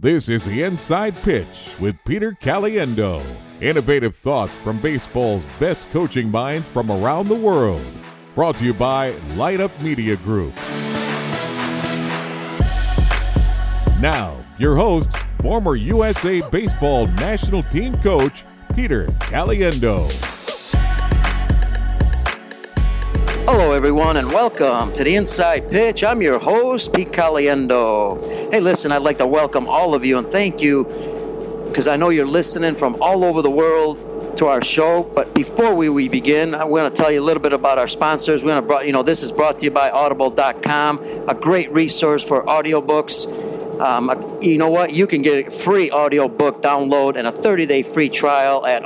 This is the Inside Pitch with Peter Caliendo. Innovative thoughts from baseball's best coaching minds from around the world. Brought to you by Light Up Media Group. Now, your host, former USA Baseball National Team Coach, Peter Caliendo. Hello, everyone, and welcome to the Inside Pitch. I'm your host, Pete Caliendo. Hey, listen, I'd like to welcome all of you and thank you because I know you're listening from all over the world to our show. But before we begin, I want to tell you a little bit about our sponsors. This is brought to you by Audible.com, a great resource for audiobooks. You know what? You can get a free audiobook download and a 30-day free trial at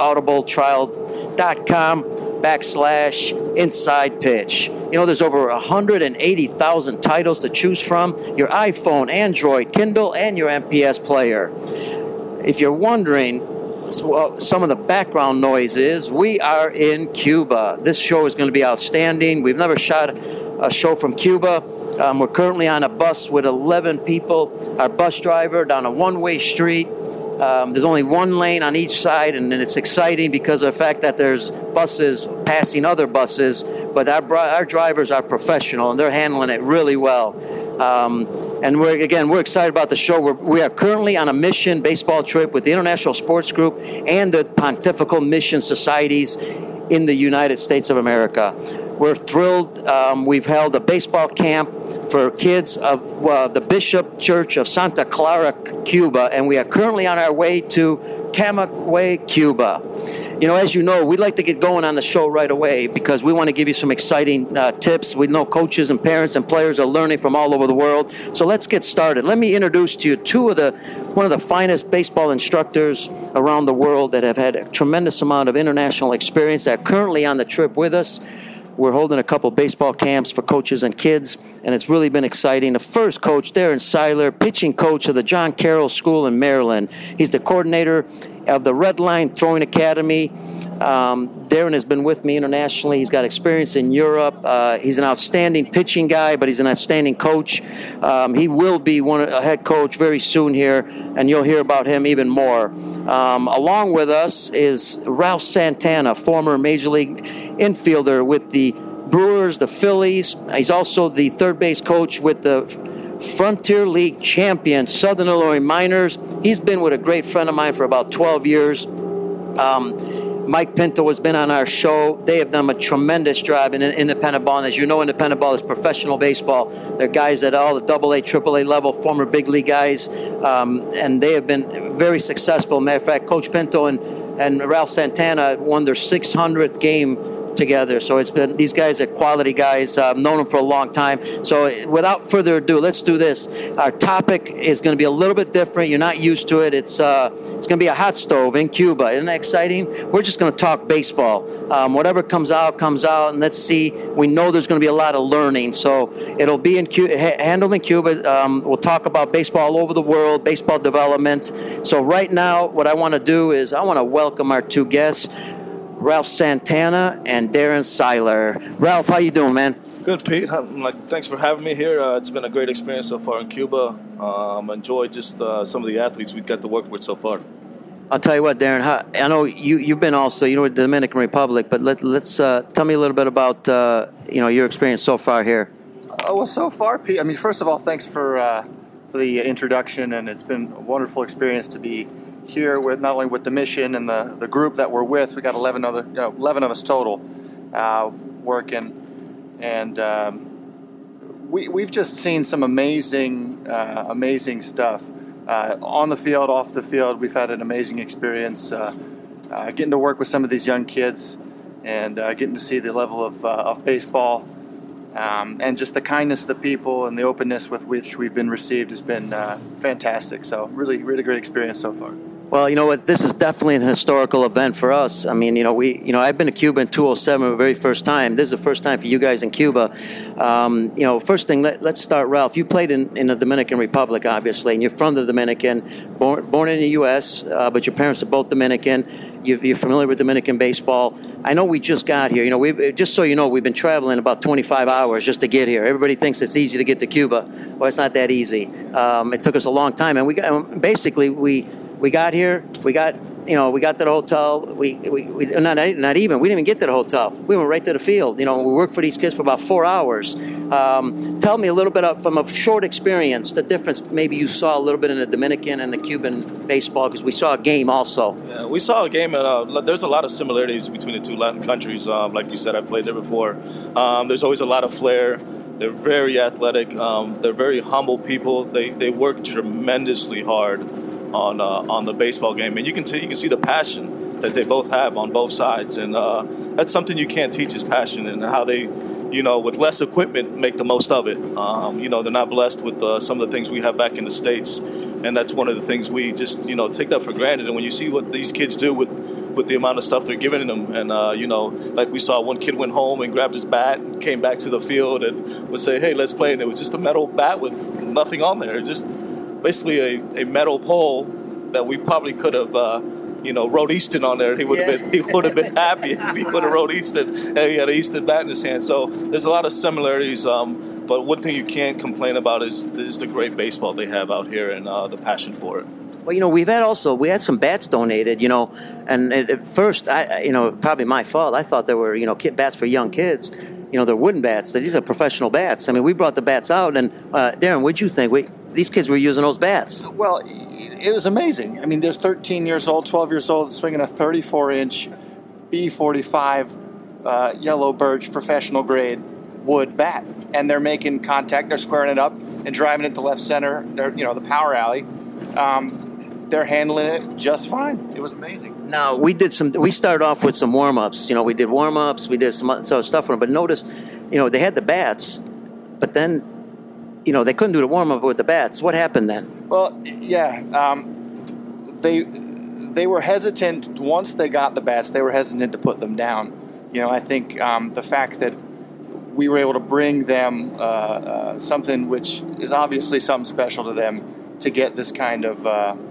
audibletrial.com/inside pitch. You know, there's over 180,000 titles to choose from, your iPhone, Android, Kindle, and your MPS player. If you're wondering what some of the background noise is, we are in Cuba. This show is going to be outstanding. We've never shot a show from Cuba. We're currently on a bus with 11 people. Our bus driver down a one-way street. There's only one lane on each side, and it's exciting because of the fact that there's buses passing other buses, but our drivers are professional, and they're handling it really well. And we're excited about the show. We are currently on a mission baseball trip with the International Sports Group and the Pontifical Mission Societies in the United States of America. We're thrilled. We've held a baseball camp for kids of the Bishop Church of Santa Clara, Cuba, and we are currently on our way to Camagüey, Cuba. You know, as you know, we'd like to get going on the show right away because we want to give you some exciting tips. We know coaches and parents and players are learning from all over the world. So let's get started. Let me introduce to you one of the finest baseball instructors around the world that have had a tremendous amount of international experience that are currently on the trip with us. We're holding a couple baseball camps for coaches and kids, and it's really been exciting. The first coach, Darren Seiler, pitching coach of the John Carroll School in Maryland. He's the coordinator of the Red Line Throwing Academy. Darren has been with me internationally. He's got experience in Europe. He's an outstanding pitching guy, but he's an outstanding coach. He will be a head coach very soon here, and you'll hear about him even more. Along with us is Ralph Santana, former Major League infielder with the Brewers, the Phillies. He's also the third base coach with the Frontier League champion, Southern Illinois Miners. He's been with a great friend of mine for about 12 years. Mike Pinto has been on our show. They have done a tremendous job in independent ball. And as you know, independent ball is professional baseball. They're guys at all the AA, AAA level, former big league guys, and they have been very successful. Matter of fact, Coach Pinto and Ralph Santana won their 600th game together. So these guys are quality guys. I've known them for a long time. So without further ado, let's do this. Our topic is going to be a little bit different. You're not used to it. It's going to be a hot stove in Cuba. Isn't that exciting? We're just going to talk baseball. Whatever comes out, and let's see. We know there's going to be a lot of learning. So it'll be handled in Cuba. We'll talk about baseball all over the world, baseball development. So right now, what I want to do is I want to welcome our two guests, Ralph Santana and Darren Seiler. Ralph, how you doing, man? Good, Pete. Thanks for having me here. It's been a great experience so far in Cuba. Enjoyed just some of the athletes we've got to work with so far. I'll tell you what, Darren. I know you've been also, with the Dominican Republic, but let's tell me a little bit about your experience so far here. Well, so far, Pete. First of all, thanks for the introduction, and it's been a wonderful experience to be here with not only with the mission and the group that we're with. We got 11 of us total working, and we've just seen some amazing stuff on the field, off the field. We've had an amazing experience getting to work with some of these young kids and getting to see the level of baseball and just the kindness of the people and the openness with which we've been received has been fantastic. So really, really great experience so far. Well, you know what? This is definitely an historical event for us. I mean, I've been to Cuba in 2007 the very first time. This is the first time for you guys in Cuba. First thing, let's start, Ralph. You played in the Dominican Republic, obviously, and you're from the Dominican, born in the U.S., but your parents are both Dominican. You're familiar with Dominican baseball. I know we just got here. Just so you know, we've been traveling about 25 hours just to get here. Everybody thinks it's easy to get to Cuba. Well, it's not that easy. It took us a long time, and we got here. We got to the hotel. We didn't even get to the hotel. We went right to the field. We worked for these kids for about 4 hours. Tell me a little bit from a short experience, the difference maybe you saw a little bit in the Dominican and the Cuban baseball, because we saw a game also. Yeah, we saw a game, and there's a lot of similarities between the two Latin countries. Like you said, I've played there before. There's always a lot of flair. They're very athletic. They're very humble people. They work tremendously hard on the baseball game, and you can see the passion that they both have on both sides, and that's something you can't teach, is passion, and how they, with less equipment, make the most of it. They're not blessed with some of the things we have back in the States, and that's one of the things we just take that for granted. And when you see what these kids do with the amount of stuff they're giving them, and like we saw, one kid went home and grabbed his bat and came back to the field and would say, "Hey, let's play," and it was just a metal bat with nothing on there, just basically a metal pole that we probably could have, wrote Easton on there. He would have been happy if he would have wrote Easton. And he had an Easton bat in his hand. So there's a lot of similarities. But one thing you can't complain about is the great baseball they have out here, and the passion for it. Well, we had some bats donated, and at first, probably my fault. I thought they were, bats for young kids. They're wooden bats. These are professional bats. I mean, we brought the bats out, and Darren, what'd you think? These kids were using those bats. Well, it was amazing. I mean, they're 13 years old, 12 years old, swinging a 34-inch B45 yellow birch professional grade wood bat, and they're making contact. They're squaring it up and driving it to left center. They're the power alley. They're handling it just fine. It was amazing. Now, we started off with some warm-ups. We did warm-ups. We did some stuff for them. But notice, they had the bats, but then, they couldn't do the warm-up with the bats. What happened then? Well, yeah. They were hesitant. Once they got the bats, they were hesitant to put them down. I think the fact that we were able to bring them something which is obviously something special to them, to get this kind of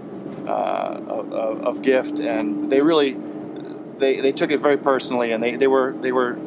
gift, and they really they took it very personally, and they were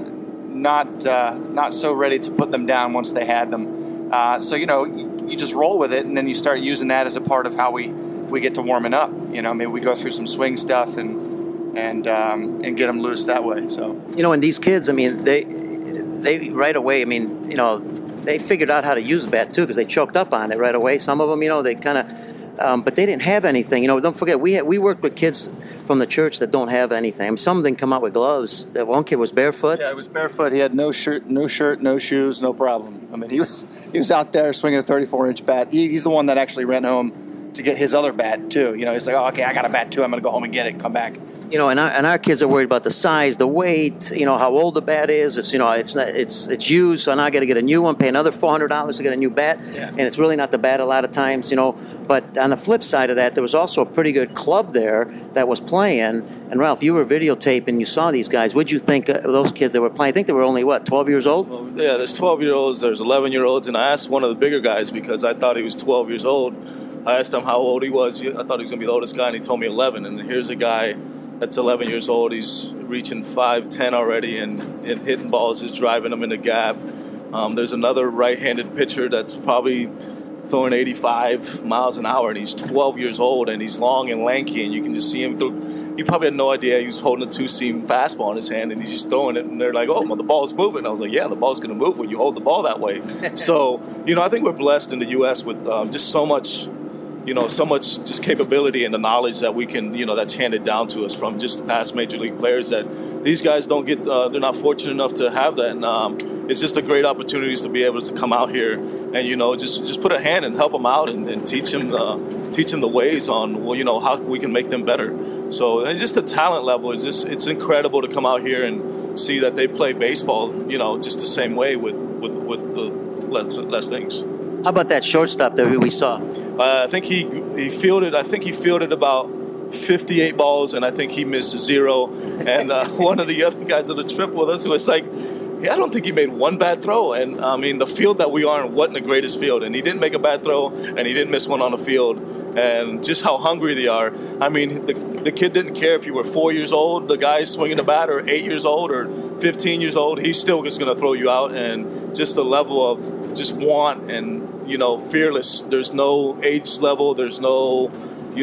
not so ready to put them down once they had them. So you just roll with it, and then you start using that as a part of how we get to warming up. Maybe we go through some swing stuff and get them loose that way. So and these kids, I mean, they right away, I mean, they figured out how to use the bat too, because they choked up on it right away. Some of them, they kind of, but they didn't have anything. Don't forget, we worked with kids from the church that don't have anything. I mean, some of them come out with gloves. That one kid was barefoot. Yeah, he was barefoot. He had no shirt, no shoes, no problem. I mean, he was out there swinging a 34-inch bat. He's the one that actually ran home to get his other bat too. He's like, "Oh, okay, I got a bat too. I'm going to go home and get it and come back." And our kids are worried about the size, the weight, how old the bat is. It's it's used, so now I got to get a new one, pay another $400 to get a new bat, and it's really not the bat a lot of times, But on the flip side of that, there was also a pretty good club there that was playing. And Ralph, you were videotaping, you saw these guys. What'd you think of those kids that were playing? I think they were only 12 years old. Well, yeah, there's 12-year-olds, there's 11-year-olds, and I asked one of the bigger guys because I thought he was 12 years old. I asked him how old he was. I thought he was going to be the oldest guy, and he told me 11. And here's a guy that's 11 years old. He's reaching 5'10" already and hitting balls, just driving them in the gap. There's another right-handed pitcher that's probably throwing 85 miles an hour, and he's 12 years old, and he's long and lanky, and you can just see him through. He probably had no idea he was holding a two-seam fastball in his hand, and he's just throwing it, and they're like, "Oh, well, the ball's moving." I was like, "Yeah, the ball's going to move when you hold the ball that way." So, I think we're blessed in the U.S. with just so much just capability and the knowledge that we can, that's handed down to us from just past major league players, that these guys don't get, they're not fortunate enough to have that. And it's just a great opportunity to be able to come out here and, just put a hand and help them out and teach them the ways on, how we can make them better. So and just the talent level is it's incredible to come out here and see that they play baseball, just the same way with the less things. How about that shortstop that we saw? I think he fielded. I think he fielded about 58 balls, and I think he missed 0. And one of the other guys on the trip with us was like, I don't think he made one bad throw. And, I mean, the field that we are in wasn't the greatest field. And he didn't make a bad throw, and he didn't miss one on the field. And just how hungry they are. I mean, the kid didn't care if you were 4 years old, the guy swinging the bat, or 8 years old, or 15 years old. He's still just going to throw you out. And just the level of just want and, you know, fearless. There's no age level. There's no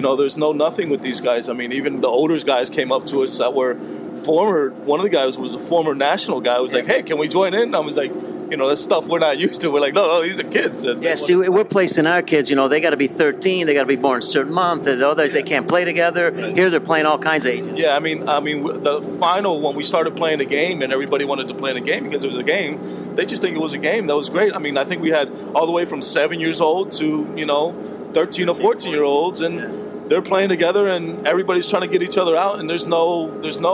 nothing with these guys. I mean, even the older guys came up to us that were one of the guys was a former national guy who was like, hey, can we join in? And I was like, you know, that's stuff we're not used to. We're like, no, these are kids. And see, we're placing our kids, you know, they got to be 13, they got to be born a certain month, and others, they can't play together. Here they're playing all kinds of ages. Yeah, I mean, the final, when we started playing a game and everybody wanted to play in a game because it was a game, they just think it was a game. That was great. I mean, I think we had all the way from 7 years old to, you know, 13 or 14-year-olds, and they're playing together, and everybody's trying to get each other out, and there's no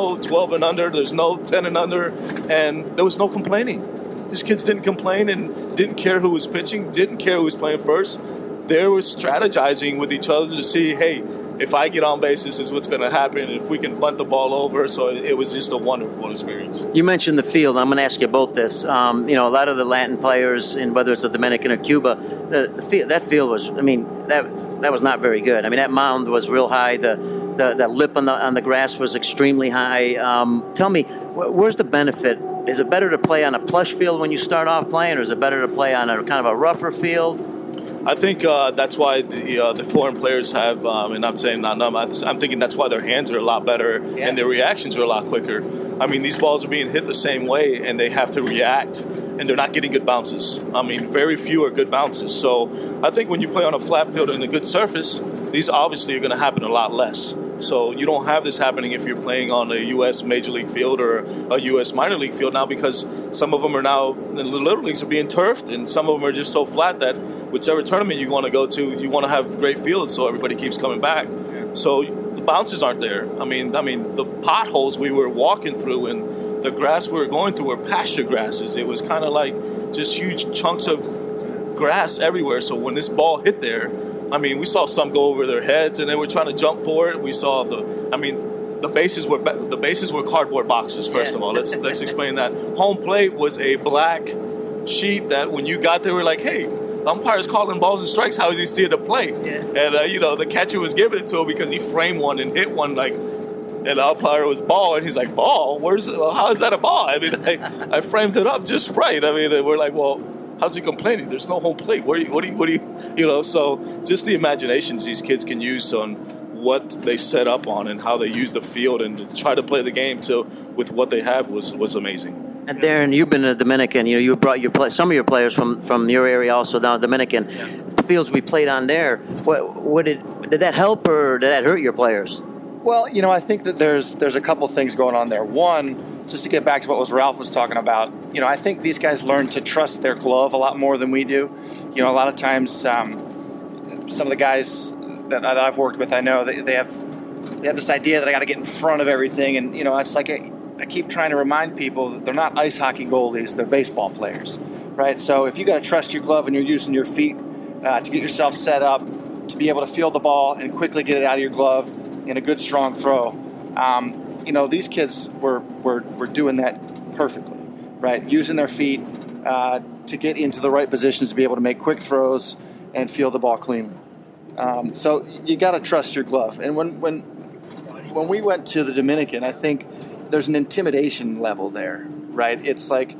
12 and under, there's no 10 and under, and there was no complaining. These kids didn't complain and didn't care who was pitching, didn't care who was playing first. They were strategizing with each other to see, hey, if I get on base, this is what's going to happen, if we can bunt the ball over. So it was just a wonderful experience. You mentioned the field. I'm going to ask you about this. You know, a lot of the Latin players, and whether it's the Dominican or Cuba, that field was, I mean, that was not very good. I mean, that mound was real high. The lip on the grass was extremely high. Tell me, where's the benefit? Is it better to play on a plush field when you start off playing, or is it better to play on a kind of a rougher field? I think that's why the foreign players have, and I'm saying not numb, I'm thinking that's why their hands are a lot better and their reactions are a lot quicker. I mean, these balls are being hit the same way, and they have to react, and they're not getting good bounces. I mean, very few are good bounces. So I think when you play on a flat field and a good surface, these obviously are going to happen a lot less. So you don't have this happening if you're playing on a U.S. Major League field or a U.S. minor league field now, because some of them are now, the little leagues are being turfed, and some of them are just so flat that whichever tournament you want to go to, you want to have great fields so everybody keeps coming back. So the bounces aren't there. I mean, the potholes we were walking through and the grass we were going through were pasture grasses. It was kind of like just huge chunks of grass everywhere. So when this ball hit there, I mean, we saw some go over their heads, and they were trying to jump for it. We saw the bases were cardboard boxes. First of all, let's explain that. Home plate was a black sheet that when you got there, we're like, hey, the umpire's calling balls and strikes. How is he seeing the plate? Yeah. And you know, the catcher was giving it to him because he framed one and hit one like. And the umpire was ball, and he's like, ball? How is that a ball? I mean, I framed it up just right. I mean, and we're like, well, how's he complaining? There's no home plate. What do you know? So just the imaginations these kids can use on what they set up on and how they use the field and try to play the game with what they have was amazing. And Darren, you've been a Dominican. You brought some of your players from your area also down Dominican. Yeah. The fields we played on there. Did that help or did that hurt your players? Well, you know, I think that there's a couple things going on there. One, just to get back to what Ralph was talking about, you know, I think these guys learn to trust their glove a lot more than we do. You know, a lot of times, some of the guys that I've worked with, I know they have this idea that I got to get in front of everything, and you know, it's like I keep trying to remind people that they're not ice hockey goalies; they're baseball players, right? So if you got to trust your glove and you're using your feet to get yourself set up to be able to feel the ball and quickly get it out of your glove in a good strong throw. You know, these kids were doing that perfectly, right? Using their feet to get into the right positions to be able to make quick throws and feel the ball cleanly. So you got to trust your glove. And when we went to the Dominican, I think there's an intimidation level there, right? It's like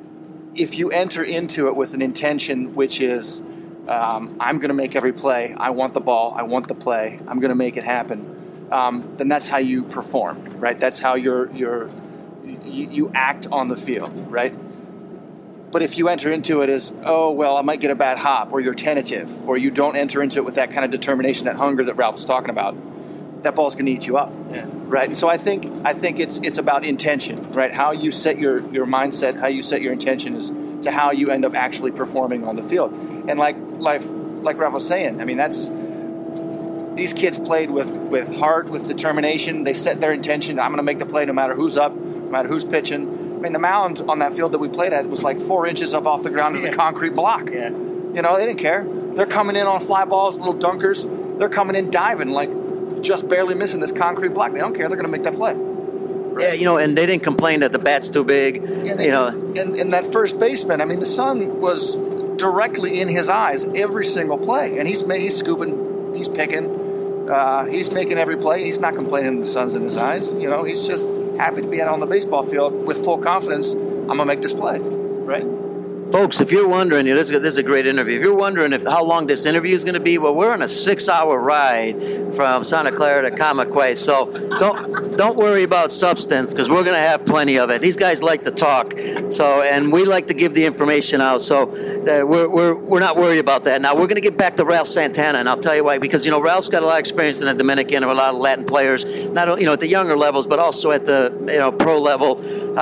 if you enter into it with an intention, which is I'm going to make every play. I want the ball. I want the play. I'm going to make it happen. Then that's how you perform, right? That's how you act on the field, right? But if you enter into it as, oh, well, I might get a bad hop, or you're tentative, or you don't enter into it with that kind of determination, that hunger that Ralph was talking about, that ball's going to eat you up, right? And so I think it's about intention, right? How you set your mindset, how you set your intention is to how you end up actually performing on the field. And like Ralph was saying, I mean, these kids played with heart, with determination. They set their intention. I'm going to make the play no matter who's up, no matter who's pitching. I mean, the mound on that field that we played at was like 4 inches up off the ground as a concrete block. Yeah. You know, they didn't care. They're coming in on fly balls, little dunkers. They're coming in diving like just barely missing this concrete block. They don't care. They're going to make that play. Yeah, and they didn't complain that the bat's too big. And that first baseman, I mean, the sun was directly in his eyes every single play. And he's scooping, he's picking, he's making every play. He's not complaining the sun's in his eyes. He's just happy to be out on the baseball field with full confidence. I'm going to make this play, right? Folks, if you're wondering, this is a great interview. If you're wondering how long this interview is going to be, well, we're on a 6-hour ride from Santa Clara to Camagüey, so don't worry about substance because we're going to have plenty of it. These guys like to talk, and we like to give the information out, so we're not worried about that. Now we're going to get back to Ralph Santana, and I'll tell you why. Because Ralph's got a lot of experience in the Dominican and a lot of Latin players, not at the younger levels, but also at the pro level.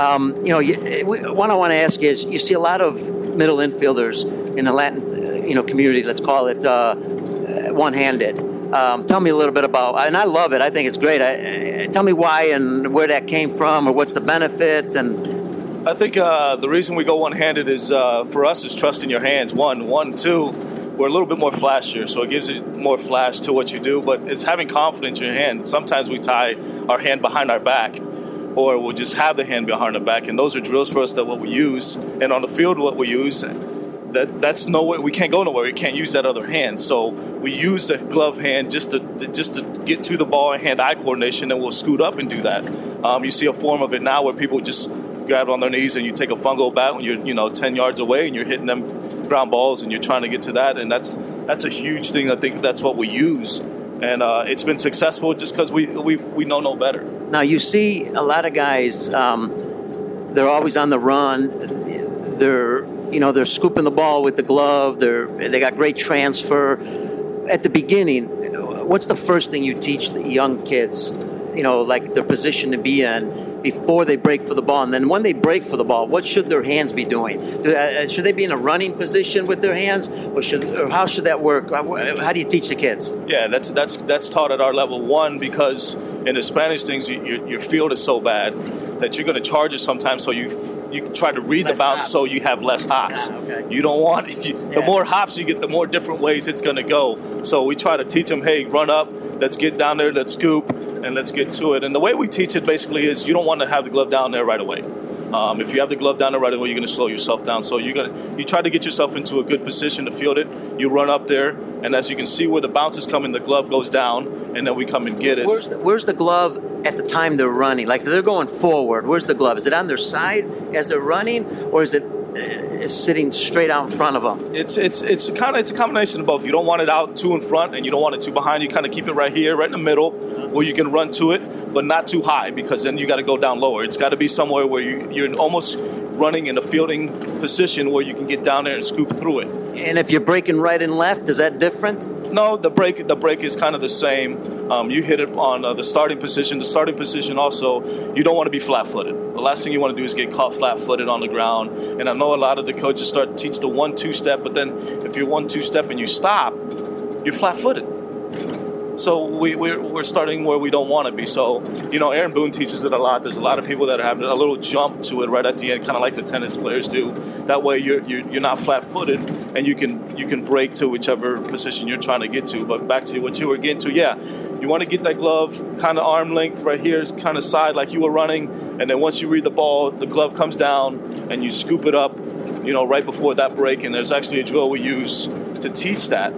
What I want to ask you is, you see a lot of middle infielders in the Latin, community. Let's call it one-handed. Tell me a little bit about, and I love it. I think it's great. Tell me why and where that came from, or what's the benefit. And I think the reason we go one-handed is for us is trust in your hands. One, two. We're a little bit more flashier, so it gives you more flash to what you do. But it's having confidence in your hand. Sometimes we tie our hand behind our back, or we'll just have the hand behind our back, and those are drills for us that what we use. And on the field, what we use, that's nowhere. We can't go nowhere. We can't use that other hand. So we use the glove hand just to get to the ball and hand-eye coordination, and we'll scoot up and do that. You see a form of it now where people just grab on their knees and you take a fungo bat when you're 10 yards away and you're hitting them ground balls and you're trying to get to that, and that's a huge thing. I think that's what we use. And it's been successful just because we know no better. Now, you see a lot of guys, they're always on the run. They're scooping the ball with the glove. They got great transfer. At the beginning, what's the first thing you teach the young kids, like their position to be in before they break for the ball? And then when they break for the ball, what should their hands be doing? Should they be in a running position with their hands, or how should that work? How do you teach the kids? Yeah, that's taught at our level one, because in the Spanish things, your field is so bad that you're going to charge it sometimes, so you try to read less the bounce hops. So you have less hops. Okay. You don't want the more hops you get, the more different ways it's going to go. So we try to teach them, hey, run up, let's get down there, let's scoop, and let's get to it. And the way we teach it basically is you don't want to have the glove down there right away. If you have the glove down there right away, you're going to slow yourself down. So you try to get yourself into a good position to field it. You run up there, and as you can see where the bounce is coming, the glove goes down, and then we come and get it. Where's the glove at the time they're running? Like they're going forward. Where's the glove? Is it on their side as they're running, or is it sitting straight out in front of them? It's a combination of both. You don't want it out too in front, and you don't want it too behind. You kind of keep it right here, right in the middle, where you can run to it, but not too high, because then you got to go down lower. It's got to be somewhere where you're almost running in a fielding position where you can get down there and scoop through it. And if you're breaking right and left, is that different? No, the break is kind of the same. You hit it on the starting position. The starting position also, you don't want to be flat-footed. The last thing you want to do is get caught flat-footed on the ground. And I know a lot of the coaches start to teach the 1-2 step, but then if you're 1-2 step and you stop, you're flat-footed. So we're starting where we don't want to be. So, Aaron Boone teaches it a lot. There's a lot of people that are having a little jump to it right at the end, kind of like the tennis players do. That way you're not flat-footed, and you can break to whichever position you're trying to get to. But back to what you were getting to, yeah, you want to get that glove kind of arm length right here, kind of side like you were running, and then once you read the ball, the glove comes down, and you scoop it up, right before that break. And there's actually a drill we use to teach that.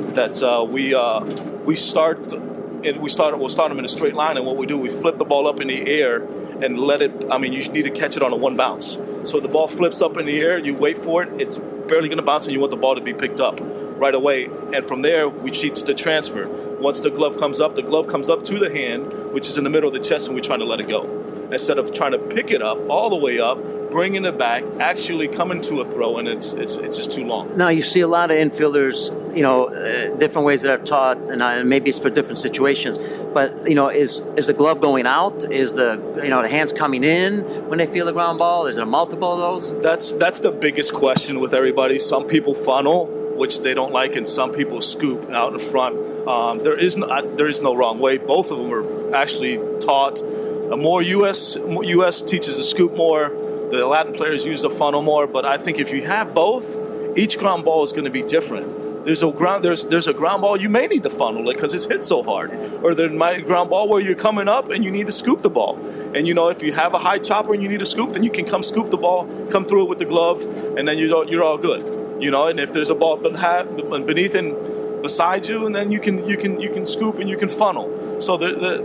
We'll start them in a straight line, and what we do, we flip the ball up in the air and let it, you need to catch it on a one bounce. So the ball flips up in the air, you wait for it, it's barely going to bounce, and you want the ball to be picked up right away. And from there, we teach the transfer. Once the glove comes up to the hand, which is in the middle of the chest, and we're trying to let it go. Instead of trying to pick it up all the way up, bringing it back, actually coming to a throw, and it's just too long. Now, you see a lot of infielders, different ways that are taught, and maybe it's for different situations. But, is the glove going out? Is the hands coming in when they feel the ground ball? Is it a multiple of those? That's the biggest question with everybody. Some people funnel, which they don't like, and some people scoop out in front. There is no wrong way. Both of them are actually taught. More U.S. teaches the scoop more. The Latin players use the funnel more. But I think if you have both, each ground ball is going to be different. there's a ground ball you may need to funnel it because it's hit so hard, or there might be a ground ball where you're coming up and you need to scoop the ball. And if you have a high chopper and you need to scoop, then you can come scoop the ball, come through it with the glove, and then you're all good. And if there's a ball beneath and beside you, and then you can scoop and you can funnel. So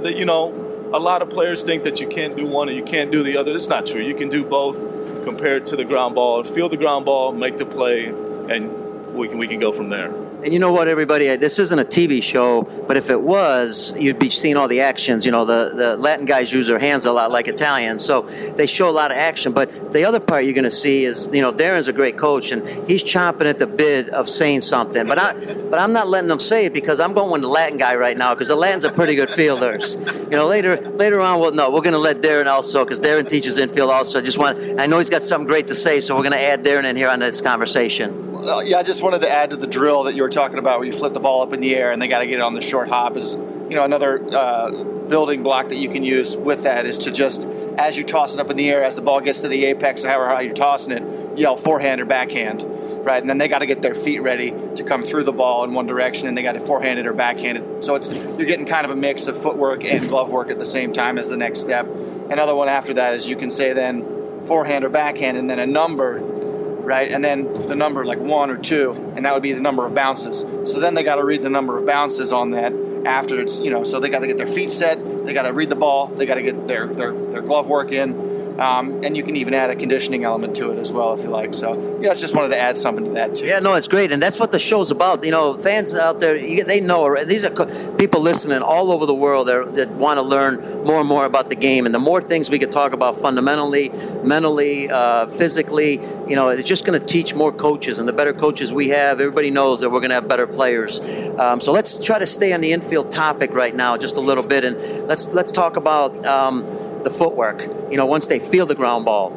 a lot of players think that you can't do one and you can't do the other. It's not true. You can do both compared to the ground ball. Feel the ground ball, make the play, and we can go from there. And you know what, everybody? This isn't a TV show, but if it was, you'd be seeing all the actions. The Latin guys use their hands a lot like Italians, so they show a lot of action. But the other part you're going to see is, Darren's a great coach, and he's chomping at the bit of saying something. But I'm not letting him say it because I'm going with the Latin guy right now because the Latins are pretty good fielders. Later on, we're going to let Darren also because Darren teaches infield also. I know he's got something great to say, so we're going to add Darren in here on this conversation. I just wanted to add to the drill that you were talking about where you flip the ball up in the air and they got to get it on the short hop is, another building block that you can use with that is to just, as you toss it up in the air, as the ball gets to the apex, however how you're tossing it, yell forehand or backhand, right? And then they got to get their feet ready to come through the ball in one direction and they got it forehanded or backhanded. So you're getting kind of a mix of footwork and glove work at the same time as the next step. Another one after that is you can say then forehand or backhand and then a number, right? And then the number like 1 or 2, and that would be the number of bounces. So then they got to read the number of bounces on that after it's, so they got to get their feet set, they got to read the ball, they got to get their glove work in, and you can even add a conditioning element to it as well if you like. So, I just wanted to add something to that too. Yeah, no, it's great, and that's what the show's about. Fans out there, they know. These are people listening all over the world that want to learn more and more about the game, and the more things we could talk about fundamentally, mentally, physically, it's just going to teach more coaches, and the better coaches we have, everybody knows that we're going to have better players. So let's try to stay on the infield topic right now just a little bit, and let's talk about the footwork. Once they feel the ground ball.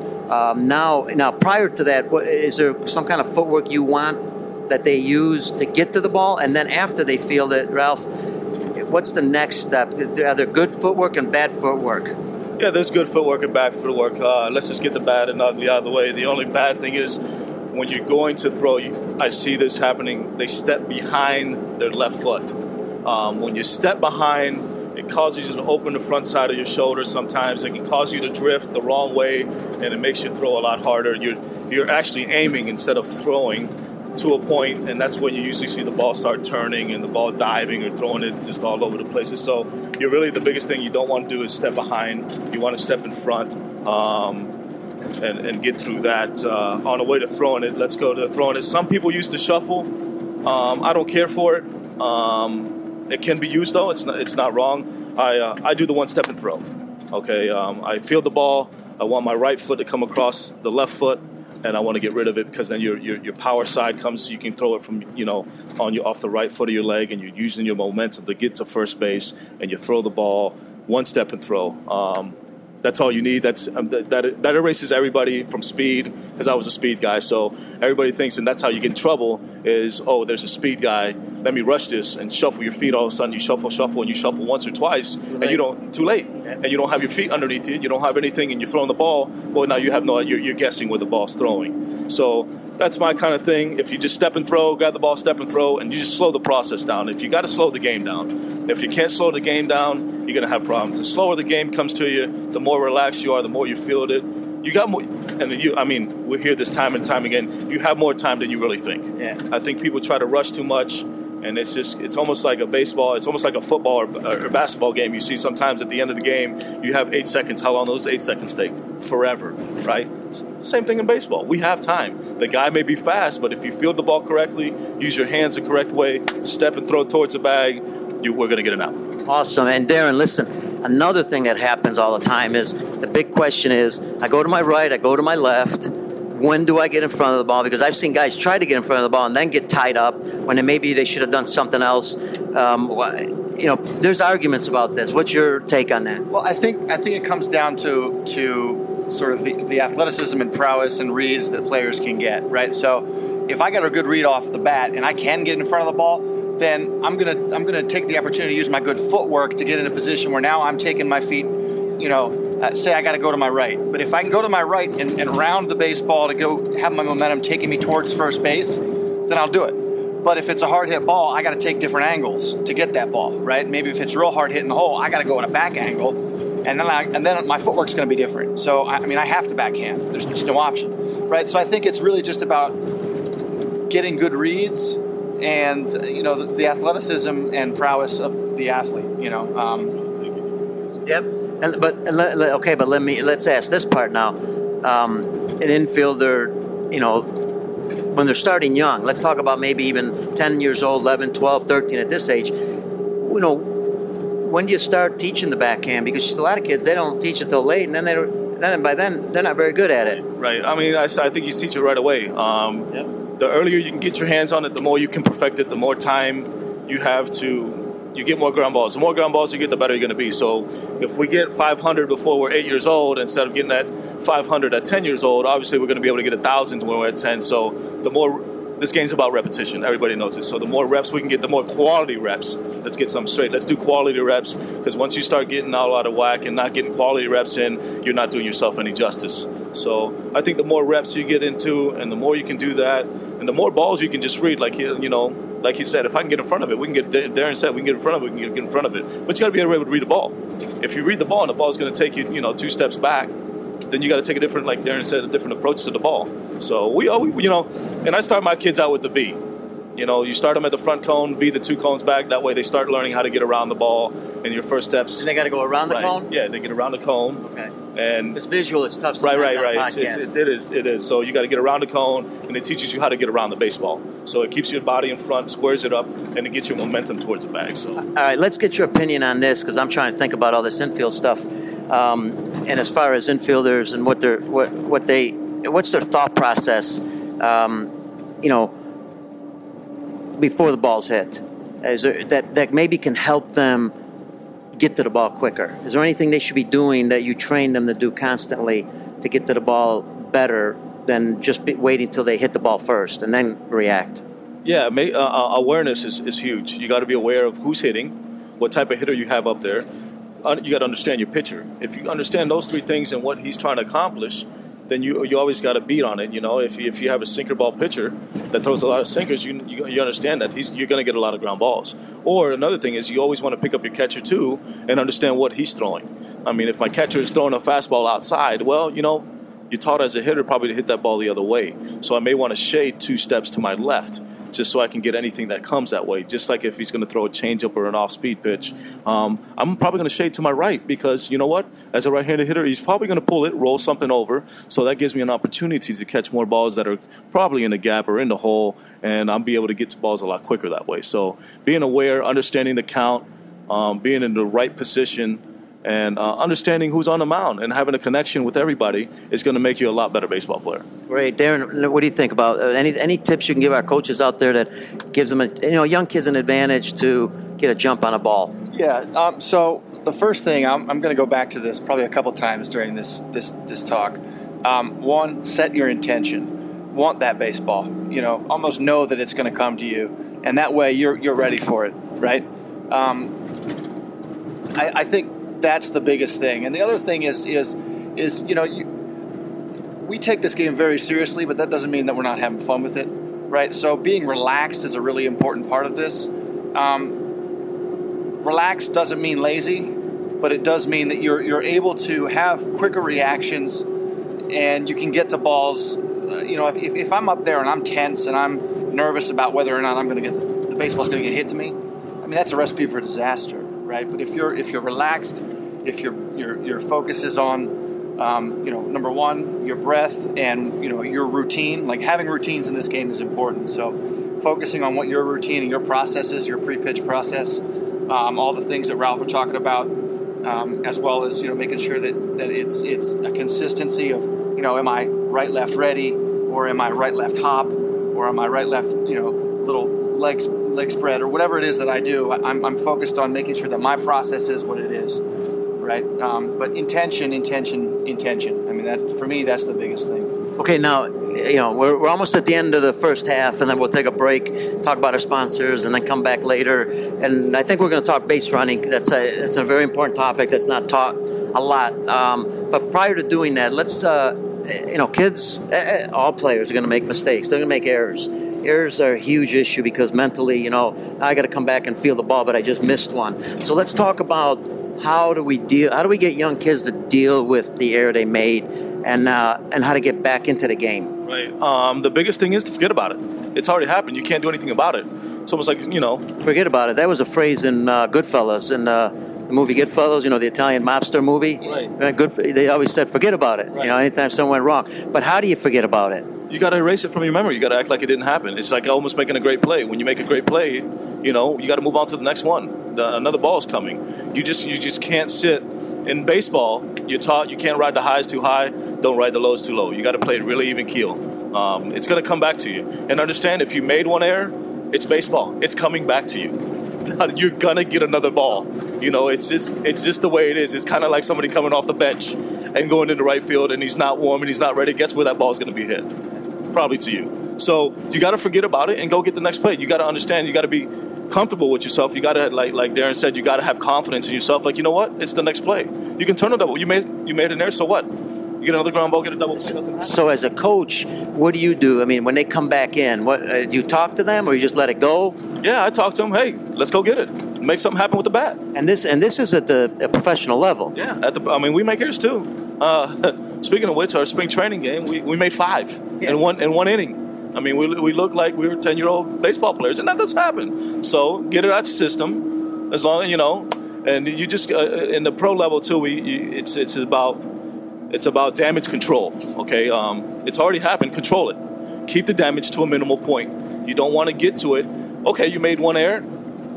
Now, prior to that, is there some kind of footwork you want that they use to get to the ball, and then after they feel it, Ralph, what's the next step? Are there good footwork and bad footwork? Yeah, there's good footwork and bad footwork. Let's just get the bad and ugly out of the way. The only bad thing is when you're going to throw, I see this happening, they step behind their left foot. When you step behind, it causes you to open the front side of your shoulder sometimes. It can cause you to drift the wrong way, and it makes you throw a lot harder. You're actually aiming instead of throwing to a point, and that's when you usually see the ball start turning and the ball diving or throwing it just all over the places. So the biggest thing you don't want to do is step behind. You want to step in front and get through that. On the way to throwing it, let's go to throwing it. Some people use the shuffle. I don't care for it. It can be used, though. It's not wrong. I do the one step and throw. Okay, I feel the ball. I want my right foot to come across the left foot, and I want to get rid of it because then your power side comes. You can throw it from off the right foot of your leg, and you're using your momentum to get to first base, and you throw the ball one step and throw. That's all you need. That erases everybody from speed, because I was a speed guy. So everybody thinks, and that's how you get in trouble, is, there's a speed guy. Let me rush this and shuffle your feet. All of a sudden you shuffle, and you shuffle once or twice, and you don't, too late. And you don't have your feet underneath you. You don't have anything, and you're throwing the ball. Well, now you have you're guessing where the ball's throwing. So that's my kind of thing. If you just step and throw, grab the ball, step and throw, and you just slow the process down. If you got to slow the game down. If you can't slow the game down, you're going to have problems. The slower the game comes to you, the more relaxed you are, the more you feel it. You got more, and we hear this time and time again, you have more time than you really think. Yeah. I think people try to rush too much, and it's almost like a baseball, it's almost like a football or basketball game. You see sometimes at the end of the game, you have 8 seconds. How long those 8 seconds take? Forever, right? Same thing in baseball. We have time. The guy may be fast, but if you field the ball correctly, use your hands the correct way, step and throw towards the bag, we're going to get it out. Awesome. And Darren, listen, another thing that happens all the time is the big question is, I go to my right, I go to my left. When do I get in front of the ball? Because I've seen guys try to get in front of the ball and then get tied up when maybe they should have done something else. There's arguments about this. What's your take on that? Well, I think it comes down to sort of the athleticism and prowess and reads that players can get, right? So if I get a good read off the bat and I can get in front of the ball, then I'm gonna take the opportunity to use my good footwork to get in a position where now I'm taking my feet, say I got to go to my right. But if I can go to my right and round the baseball to go have my momentum taking me towards first base, then I'll do it. But if it's a hard hit ball, I got to take different angles to get that ball, right? Maybe if it's real hard hit in the hole, I got to go at a back angle, and then my footwork's going to be different. So I have to backhand. There's just no option, right? So I think it's really just about getting good reads and the athleticism and prowess of the athlete. Yep. But let's ask this part now. An infielder, when they're starting young, let's talk about maybe even 10 years old, 11, 12, 13 at this age. When do you start teaching the backhand? Because a lot of kids, they don't teach it till late, and then by then they're not very good at it. Right. I mean, I think you teach it right away. The earlier you can get your hands on it, the more you can perfect it, the more time you have you get more ground balls. The more ground balls you get, the better you're going to be. So if we get 500 before we're 8 years old, instead of getting that 500 at 10 years old, obviously we're going to be able to get 1,000 when we're at 10. So this game's about repetition. Everybody knows it. So the more reps we can get, the more quality reps. Let's get something straight. Let's do quality reps, because once you start getting out of whack and not getting quality reps in, you're not doing yourself any justice. So I think the more reps you get into, and the more you can do that, and the more balls you can just read, like he said, if I can get in front of it, we can get Darren said, we can get in front of it, we can get in front of it. But you got to be able to read the ball. If you read the ball and the ball is going to take you, 2 steps back, then you got to take a different, like Darren said, a different approach to the ball. So we and I start my kids out with the V. You start them at the front cone, V the 2 cones back. That way they start learning how to get around the ball in your first steps. And they got to go around the cone? Yeah, they get around the cone. Okay. And it's visual. It's tough. Right. It is. So you got to get around the cone, and it teaches you how to get around the baseball. So it keeps your body in front, squares it up, and it gets your momentum towards the bag. So. All right, let's get your opinion on this, because I'm trying to think about all this infield stuff. And as far as infielders and what's their thought process, before the ball's hit, is there, that maybe can help them get to the ball quicker? Is there anything they should be doing that you train them to do constantly to get to the ball better than just waiting till they hit the ball first and then react? Yeah, awareness is huge. You got to be aware of who's hitting, what type of hitter you have up there. You got to understand your pitcher. If you understand those 3 things and what he's trying to accomplish, then you always got to beat on it. If you have a sinker ball pitcher that throws a lot of sinkers, you understand that you're going to get a lot of ground balls. Or another thing is you always want to pick up your catcher too and understand what he's throwing. I mean, if my catcher is throwing a fastball outside, well, you're taught as a hitter probably to hit that ball the other way. So I may want to shade 2 steps to my left, just so I can get anything that comes that way. Just like if he's going to throw a changeup or an off-speed pitch, I'm probably going to shade to my right, because you know what? As a right-handed hitter, he's probably going to pull it, roll something over, so that gives me an opportunity to catch more balls that are probably in the gap or in the hole, and I'll be able to get to balls a lot quicker that way. So being aware, understanding the count, being in the right position, and understanding who's on the mound and having a connection with everybody is going to make you a lot better baseball player. Great. Darren, what do you think about any tips you can give our coaches out there that gives them young kids an advantage to get a jump on a ball? Yeah. So the first thing, I'm going to go back to this probably a couple times during this talk. One, set your intention. Want that baseball. Almost know that it's going to come to you, and that way you're ready for it, right? I think that's the biggest thing. And the other thing is we take this game very seriously, but that doesn't mean that we're not having fun with it, right? So being relaxed is a really important part of this. Relaxed doesn't mean lazy, but it does mean that you're able to have quicker reactions, and you can get to balls. If I'm up there and I'm tense and I'm nervous about whether or not the baseball's going to get hit to me, I mean, that's a recipe for disaster, right? But if you're relaxed, if your focus is on, number one, your breath and, your routine, like having routines in this game is important. So focusing on what your routine and your process is, your pre-pitch process, all the things that Ralph was talking about, as well as, making sure that it's a consistency of, am I right, left, ready, or am I right, left, hop, or am I right, left, little leg spread, or whatever it is that I do. I'm focused on making sure that my process is what it is. Right, but intention. I mean, for me, that's the biggest thing. Okay, now we're almost at the end of the first half, and then we'll take a break, talk about our sponsors, and then come back later. And I think we're going to talk base running. That's a very important topic that's not taught a lot. But prior to doing that, let's kids, all players are going to make mistakes. They're going to make errors. Errors are a huge issue because mentally, I got to come back and feel the ball, but I just missed one. So let's talk about how do we get young kids to deal with the error they made and how to get back into the game. Right. The biggest thing is to forget about it. It's already happened. You can't do anything about it. It's almost like, Forget about it. That was a phrase in Goodfellas, in the movie Goodfellas, the Italian mobster movie. Right. They always said, forget about it, right. Anytime something went wrong. But how do you forget about it? You got to erase it from your memory. You got to act like it didn't happen. It's like almost making a great play. When you make a great play, you got to move on to the next one. Another ball is coming. You just can't sit. In baseball, you're taught you can't ride the highs too high, don't ride the lows too low. You got to play it really even keel. It's going to come back to you. And understand, if you made one error, it's baseball. It's coming back to you. You're going to get another ball. It's just the way it is. It's kind of like somebody coming off the bench and going into right field, and he's not warm and he's not ready. Guess where that ball's going to be hit? Probably to you. So you got to forget about it and go get the next play. You got to understand. You got to be comfortable with yourself. You got to, like Darren said, you got to have confidence in yourself. Like, you know what? It's the next play. You can turn a double. You made an error, so what? You get another ground ball, get a double. So as a coach, what do you do? I mean, when they come back in, what do you talk to them or you just let it go? Yeah, I talk to them. Hey, let's go get it. Make something happen with the bat. And this is at the professional level. Yeah, we make errors too. Speaking of which, our spring training game, we made 5 in one inning. I mean, we look like we were 10-year-old baseball players, and that does happen. So get it out your system, as long as and you just in the pro level too. It's about damage control. Okay, it's already happened. Control it. Keep the damage to a minimal point. You don't want to get to it. Okay, you made one error.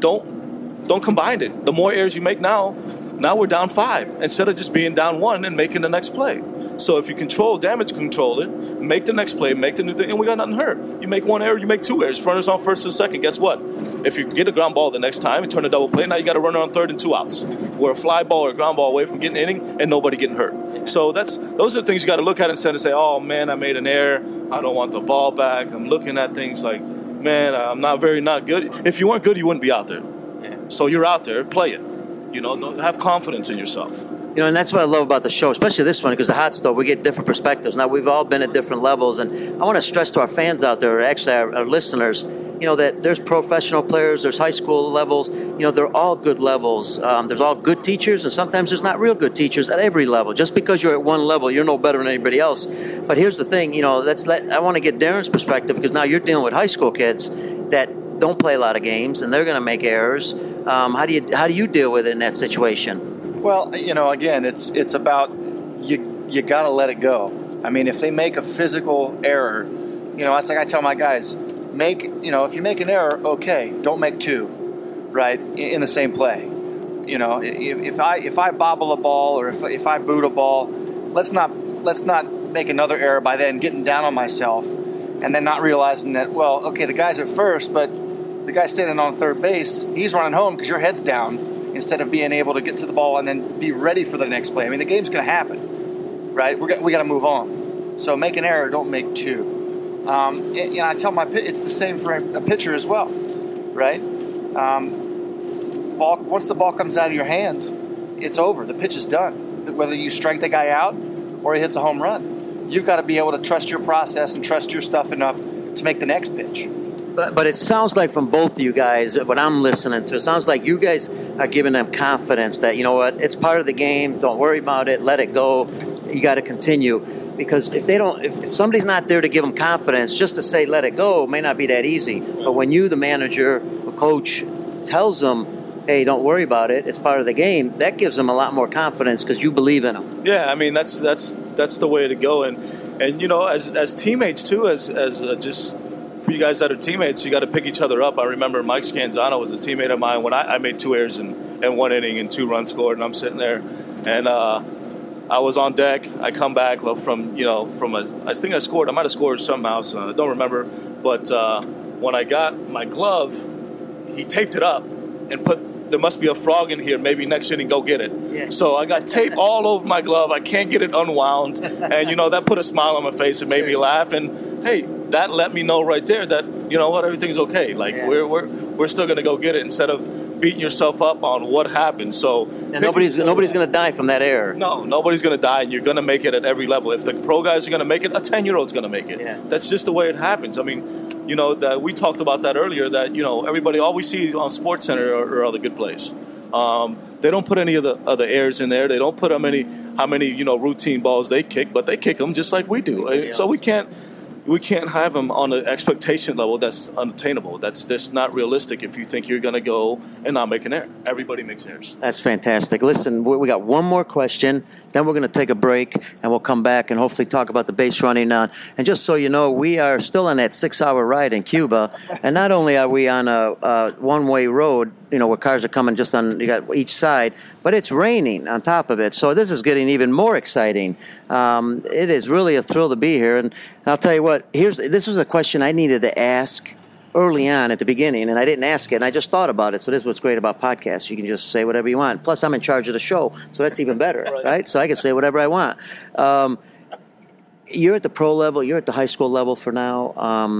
Don't combine it. The more errors you make now we're down 5 instead of just being down 1 and making the next play. So if you damage control it, make the next play, make the new thing, and we got nothing hurt. You make one error, you make 2 errors. Runners on first and second. Guess what? If you get a ground ball the next time and turn a double play, now you got a runner on third and 2 outs. We're a fly ball or a ground ball away from getting an inning and nobody getting hurt. So those are the things you got to look at instead of say, oh man, I made an error. I don't want the ball back. I'm looking at things like, man, I'm not good. If you weren't good, you wouldn't be out there. So you're out there, play it. Have confidence in yourself. And that's what I love about the show, especially this one, because the Hot Stove, we get different perspectives. Now, we've all been at different levels, and I want to stress to our fans out there, or actually our listeners, that there's professional players, there's high school levels, they're all good levels. There's all good teachers, and sometimes there's not real good teachers at every level. Just because you're at one level, you're no better than anybody else. But here's the thing, I want to get Darren's perspective, because now you're dealing with high school kids that don't play a lot of games, and they're going to make errors. How do you deal with it in that situation? Well, again, it's about you got to let it go. I mean, if they make a physical error, it's like I tell my guys, if you make an error, okay, don't make 2, right, in the same play. If I bobble a ball or if I boot a ball, let's not make another error by then getting down on myself and then not realizing that, well, okay, the guy's at first, but the guy standing on third base, he's running home because your head's down, instead of being able to get to the ball and then be ready for the next play. I mean, the game's going to happen, right? We got to move on. So make an error, don't make 2. I tell it's the same for a pitcher as well, right? Once the ball comes out of your hand, it's over. The pitch is done. Whether you strike the guy out or he hits a home run, you've got to be able to trust your process and trust your stuff enough to make the next pitch. But it sounds like from both of you guys, what I'm listening to, it sounds like you guys are giving them confidence that, it's part of the game. Don't worry about it. Let it go. You got to continue. Because if somebody's not there to give them confidence, just to say let it go may not be that easy. But when you, the manager, the coach, tells them, hey, don't worry about it, it's part of the game, that gives them a lot more confidence because you believe in them. Yeah, I mean, that's the way to go. And as teammates, too, as just... For you guys that are teammates, you got to pick each other up. I remember Mike Scanzano was a teammate of mine when I made 2 errors in 1 inning and 2 runs scored, and I'm sitting there, and I was on deck. I come back I think I scored. I might have scored somehow, so I don't remember. But when I got my glove, he taped it up and put, there must be a frog in here. Maybe next inning, go get it. Yeah. So I got tape all over my glove. I can't get it unwound, and that put a smile on my face and made me laugh. And hey, that let me know right there that everything's okay. Like we're still gonna go get it instead of beating yourself up on what happened. So and nobody's gonna die from that error. No, nobody's gonna die, and you're gonna make it at every level. If the pro guys are gonna make it, a 10-year-old's gonna make it. Yeah. That's just the way it happens. I mean, that we talked about that earlier, that, everybody, all we see on SportsCenter are all the good plays. They don't put any of the other errors in there. They don't put how many routine balls they kick, but they kick them just like we do. Yeah. So we can't have them on an expectation level that's unattainable. That's not realistic if you think you're going to go and not make an error. Everybody makes errors. That's fantastic. Listen, we got one more question, then we're going to take a break, and we'll come back and hopefully talk about the base running. And just so you know, we are still on that 6-hour ride in Cuba, and not only are we on a one-way road, where cars are coming just on each side, but it's raining on top of it. So this is getting even more exciting. It is really a thrill to be here. And I'll tell you what, this was a question I needed to ask early on at the beginning, and I didn't ask it, and I just thought about it. So this is what's great about podcasts. You can just say whatever you want. Plus, I'm in charge of the show, so that's even better, right? So I can say whatever I want. You're at the pro level. You're at the high school level for now.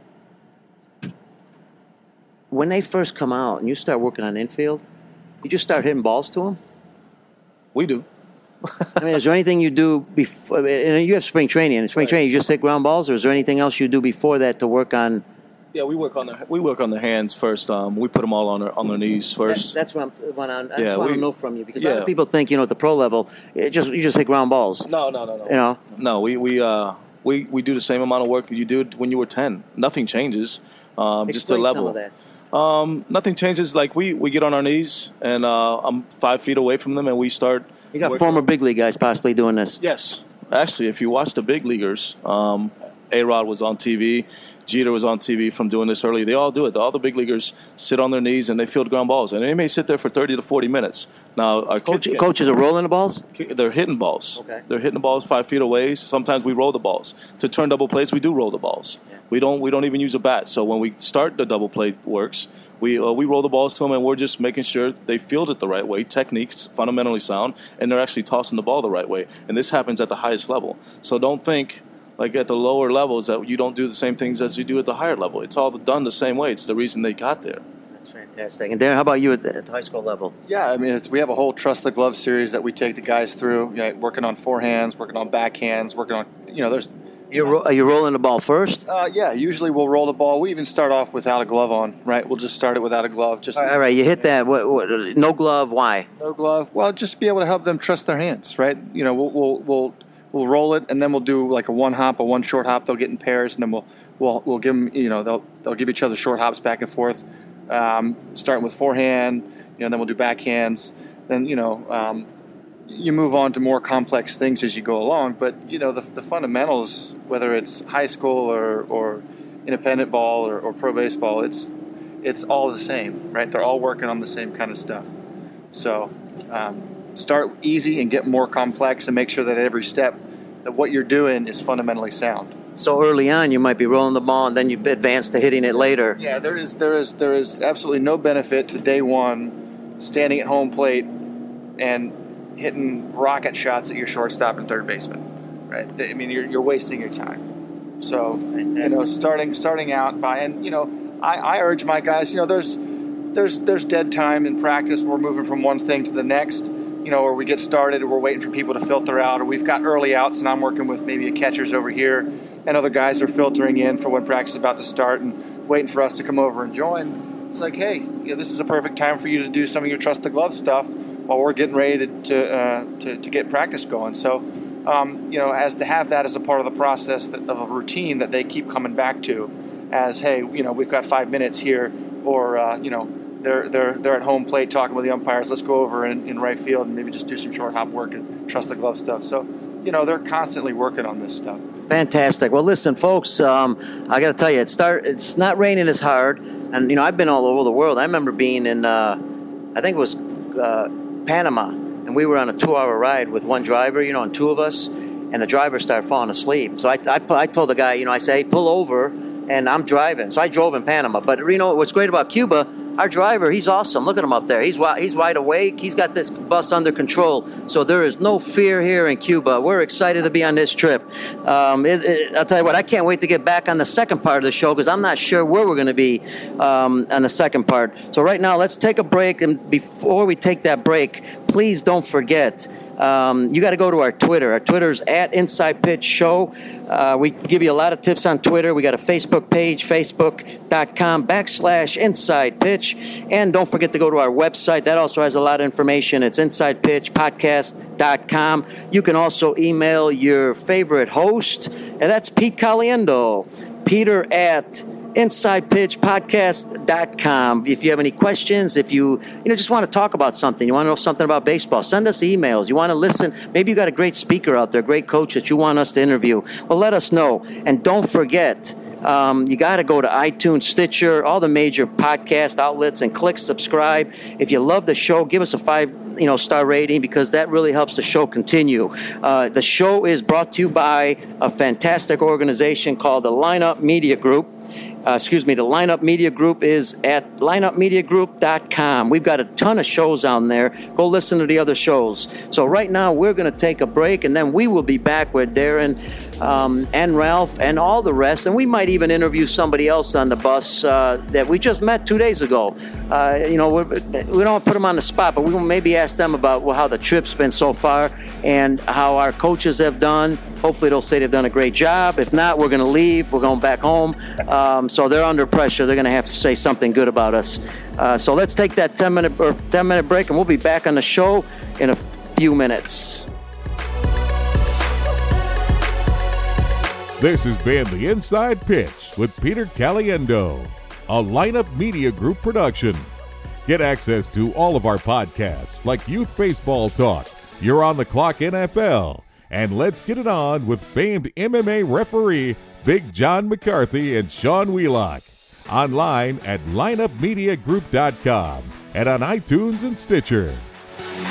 When they first come out and you start working on infield, you just start hitting balls to them? We do. I mean, is there anything you do before? You have spring training. In spring training, you just hit ground balls, or is there anything else you do before that to work on? Yeah, we work on the hands first. We put them all on their knees first. That's what I want to know from you, because a lot of people think at the pro level, you just hit ground balls. No. No, we do the same amount of work you did when you were 10. Nothing changes. Just the level. Some of that. Nothing changes. Like we get on our knees, and I'm 5 feet away from them, and we start. You got former big league guys possibly doing this. Yes, actually, if you watch the big leaguers, A-Rod was on TV, Jeter was on TV from doing this early. They all do it. All the big leaguers sit on their knees and they field ground balls, and they may sit there for 30 to 40 minutes. Now, our coaches are rolling the balls. They're hitting balls. Okay. They're hitting the balls 5 feet away. Sometimes we roll the balls. To turn double plays, we do roll the balls. Yeah. We don't even use a bat. So when we start the double play works, we roll the balls to them, and we're just making sure they field it the right way, techniques fundamentally sound, and they're actually tossing the ball the right way. And this happens at the highest level. So don't think like at the lower levels that you don't do the same things as you do at the higher level. It's all done the same way. It's the reason they got there. That's fantastic. And Darren, how about you at the high school level? Yeah, I mean, we have a whole Trust the Glove series that we take the guys through, working on forehands, working on backhands, working on, there's... Are you rolling the ball first? Yeah, usually we'll roll the ball. We even start off without a glove on, right? We'll just start it without a glove. All right, you hit that. What, no glove, why? No glove. Well, just be able to help them trust their hands, right? We'll roll it, and then we'll do like a one short hop. They'll get in pairs, and then we'll give them, they'll give each other short hops back and forth, starting with forehand, then we'll do backhands. Then, you move on to more complex things as you go along, but the fundamentals, whether it's high school or independent ball or pro baseball, it's all the same, right? They're all working on the same kind of stuff. So start easy and get more complex, and make sure that at every step that what you're doing is fundamentally sound. So early on, you might be rolling the ball, and then you advance to hitting it later. Yeah, there is absolutely no benefit to day one standing at home plate and hitting rocket shots at your shortstop and third baseman, right? I mean, you're wasting your time. So, starting out by, and I urge my guys, there's dead time in practice. We're moving from one thing to the next, or we get started, or we're waiting for people to filter out, or we've got early outs, and I'm working with maybe a catcher's over here, and other guys are filtering in for when practice is about to start and waiting for us to come over and join. It's like, hey, this is a perfect time for you to do some of your Trust the Glove stuff while we're getting ready to get practice going. So, as to have that as a part of the process of a routine that they keep coming back to, as, hey, we've got 5 minutes here, or they're at home plate talking with the umpires. Let's go over in right field and maybe just do some short hop work and Trust the Glove stuff. So, they're constantly working on this stuff. Fantastic. Well, listen, folks, I got to tell you, it's not raining as hard, and I've been all over the world. I remember being in, I think it was Panama, and we were on a 2-hour ride with one driver, and two of us, and the driver started falling asleep. So I told the guy, I say, hey, pull over, and I'm driving. So I drove in Panama. But what's great about Cuba, our driver, he's awesome. Look at him up there. He's wide awake. He's got this bus under control. So there is no fear here in Cuba. We're excited to be on this trip. I'll tell you what, I can't wait to get back on the second part of the show, because I'm not sure where we're going to be on the second part. So right now, let's take a break. And before we take that break, please don't forget, you got to go to our Twitter. Our Twitter's at Inside Pitch Show. We give you a lot of tips on Twitter. We got a Facebook page, facebook.com/Inside Pitch. And don't forget to go to our website. That also has a lot of information. It's InsidePitchPodcast.com. You can also email your favorite host, and that's Pete Caliendo. Peter at InsidePitchPodcast.com. If you have any questions, if you just want to talk about something, you want to know something about baseball, send us emails. You want to listen, maybe you got a great speaker out there, great coach that you want us to interview. Well, let us know. And don't forget, you got to go to iTunes, Stitcher, all the major podcast outlets, and click subscribe. If you love the show, give us a 5-star rating, because that really helps the show continue. The show is brought to you by a fantastic organization called the Lineup Media Group. The Lineup Media Group is at lineupmediagroup.com. We've got a ton of shows on there. Go listen to the other shows. So right now we're going to take a break, and then we will be back with Darren and Ralph and all the rest. And we might even interview somebody else on the bus that we just met 2 days ago. We don't put them on the spot, but we will maybe ask them about how the trip's been so far and how our coaches have done. Hopefully they'll say they've done a great job. If not, we're going to leave. We're going back home. So they're under pressure. They're going to have to say something good about us. So let's take that 10-minute break, and we'll be back on the show in a few minutes. This has been the Inside Pitch with Peter Caliendo, a Lineup Media Group production. Get access to all of our podcasts like Youth Baseball Talk, You're on the Clock NFL, and Let's Get It On with famed MMA referee Big John McCarthy and Sean Wheelock. Online at lineupmediagroup.com and on iTunes and Stitcher.